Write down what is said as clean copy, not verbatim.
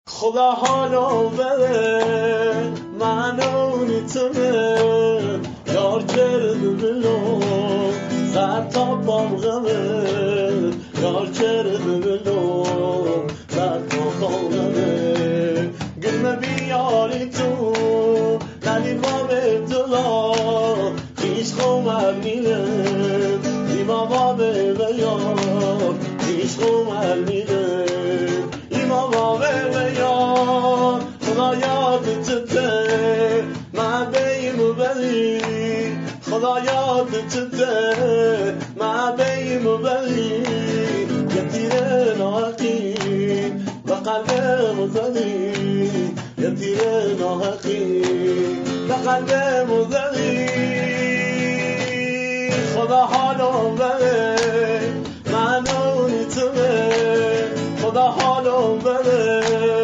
خدا حالو بده منو نیتونه یار کرده بلو سر تا بالغمه یار کرده بلو سر تا بالغمه گلمه بیاری تو ندی ما به دلا خیش خومر میره ایما ما به بیار خیش خومر میره ایما ما به بیار خدا یادتته من بیمو بری خدا یادتته من بیمو بری یه تیره ناحقی و قلبمو زدی یه تیره ناحقی و قلبمو زدی خدا حالو بده منو نیتونه خدا حالو بده